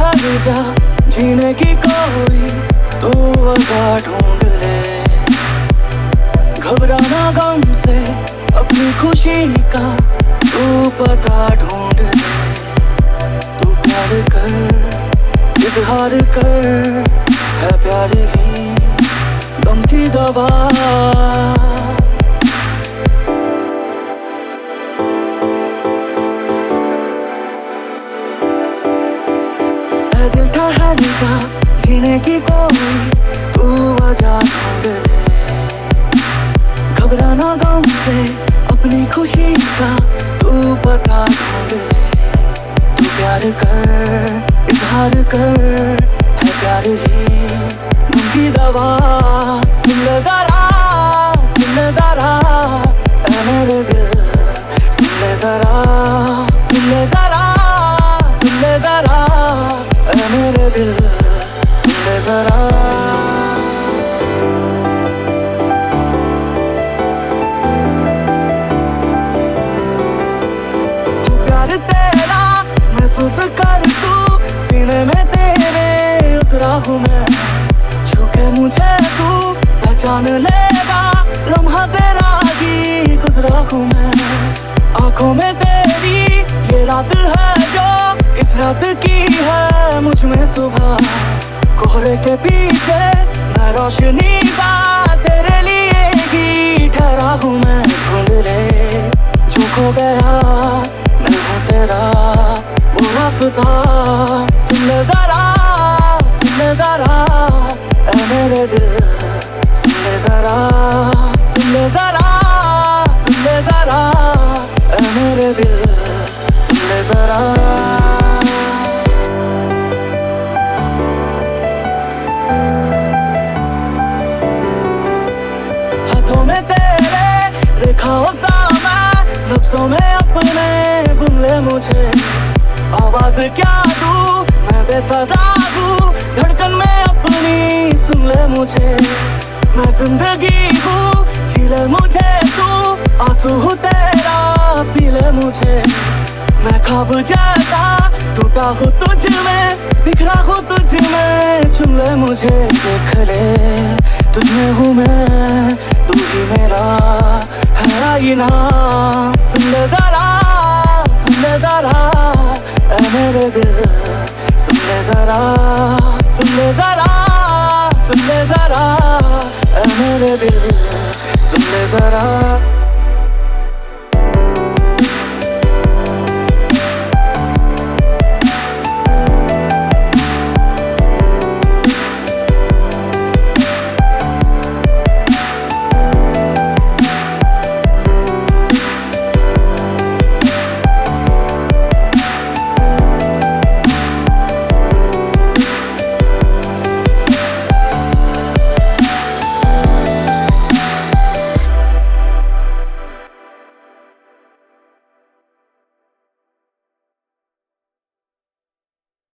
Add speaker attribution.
Speaker 1: हर जा जीने की कोई तू वजह ढूंढ ले। घबराना गम से अपनी खुशी का तू पता ढूंढ ले। तू प्यार कर, इजहार कर, है प्यार ही गम की दवा। दिल ठहर जा जीने की कोई तू वजह ढूंढ ले। घबराना गम से अपनी खुशी का तू पता ढूंढ ले। तू प्यार कर, इजहार कर, है प्यार ही गम की दवा। सुन ले जरा, सुन ले जरा, ऐ मेरे दिल, सुन ले जरा, सुन ले जरा, सुन ले जरा, ऐ मेरे दिल, सुन ले जरा। हो प्यार तेरा महसूस कर तू, सीने में तेरे उतरा हूँ मैं। छू के मुझे तू पहचान लेगा, लम्हा तेरा ही गुजरा हूँ मैं। आंखों में तेरी ये रात है जो इस रात की है मुझ में सुबह। कोहरे के पीछे मैं रोशनी का तेरे लिए ही ठहरा हूँ मैं। ढूंढ ले जो खो गया, मैं हूँ तेरा वो रास्ता। सुन ले जरा, सुन ले जरा, ऐ मेरे दिल, सुन ले जरा, सुन ले जरा, सुन ले जरा, ऐ मेरे दिल, सुन ले जरा। हाथों में तेरे रेखाओं सा मैं, लफ्जों में अपने बुन ले मुझे। आवाज क्या दूं मैं बेसदा हूँ, धड़कन में अपनी सुन ले मुझे। मैं जिंदगी हूँ, जी ले मुझे तू, आंसू हूँ तेरा पी ले मुझे। मैं ख्वाब जैसा टूटा हूँ तुझ में, बिखरा हूँ तुझ में, चुन ले मुझे। देख ले तुझ में हूँ मैं, तू ही मेरा है आईना। सुन ले जरा, सुन ले जरा, ऐ मेरे दिल,